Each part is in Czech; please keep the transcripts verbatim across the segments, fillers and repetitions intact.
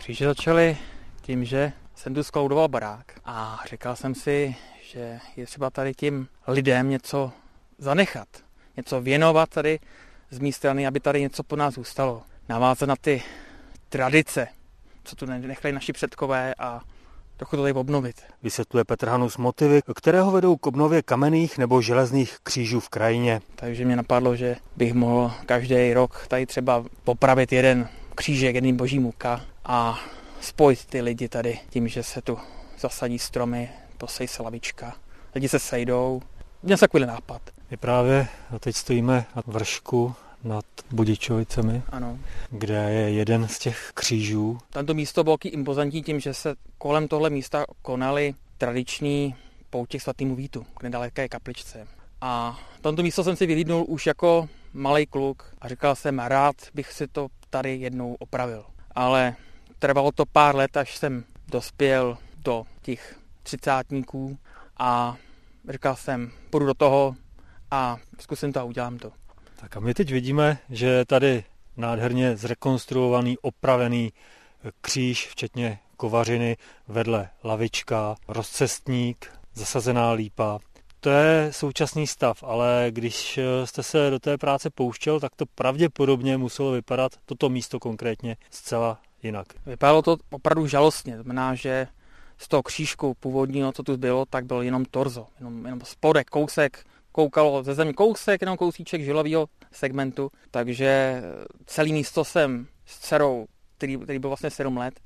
Kříže začaly tím, že jsem tu skloudoval barák a říkal jsem si, že je třeba tady tím lidem něco zanechat, něco věnovat tady z mé strany, aby tady něco po nás zůstalo. Navázat na ty tradice, co tu nechali naši předkové a trochu to tady obnovit. Vysvětluje Petr Hanus motivy, které ho vedou k obnově kamenných nebo železných křížů v krajině. Takže mě napadlo, že bych mohl každý rok tady třeba popravit jeden křížek, jeden boží muka a spojit ty lidi tady tím, že se tu zasadí stromy, posejí se lavička. Lidi se sejdou. Měl jsem takový nápad. My právě teď stojíme na vršku nad Budičovicemi, ano, kde je jeden z těch křížů. Tento místo bylo impozantní tím, že se kolem tohle místa konaly tradiční poutě k svatému Vítu, k nedaleké kapličce. A tento místo jsem si vyhlídnul už jako malý kluk a říkal jsem, rád bych si to tady jednou opravil. Ale trvalo to pár let, až jsem dospěl do těch třicátníků a říkal jsem, půjdu do toho a zkusím to a udělám to. Tak a my teď vidíme, že je tady nádherně zrekonstruovaný, opravený kříž, včetně kovařiny, vedle lavička, rozcestník, zasazená lípa. To je současný stav, ale když jste se do té práce pouštěl, tak to pravděpodobně muselo vypadat, toto místo konkrétně, zcela jinak. Vypadalo to opravdu žalostně, to znamená, že z toho křížku původního, co tu bylo, tak byl jenom torzo, jenom, jenom spodek, kousek, koukalo ze země kousek, jenom kousíček žilového segmentu, takže celé místo jsem s dcerou, který, který byl vlastně sedm let,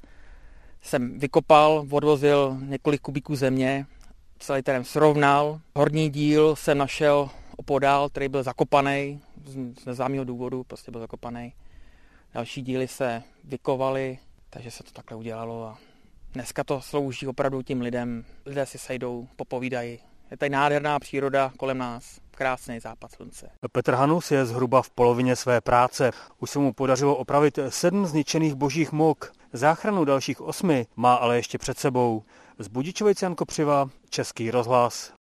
jsem vykopal, odvozil několik kubíků země, celý terén srovnal. Horní díl jsem našel opodál, který byl zakopaný, z neznámého důvodu prostě byl zakopaný. Další díly se vykovaly, takže se to takhle udělalo a dneska to slouží opravdu tím lidem. Lidé si sejdou, popovídají. Je tady nádherná příroda kolem nás, krásný západ slunce. Petr Hanus je zhruba v polovině své práce. Už se mu podařilo opravit sedm zničených božích muk. Záchranu dalších osmi má ale ještě před sebou. Z Budičovic Jan Kopřiva, Český rozhlas.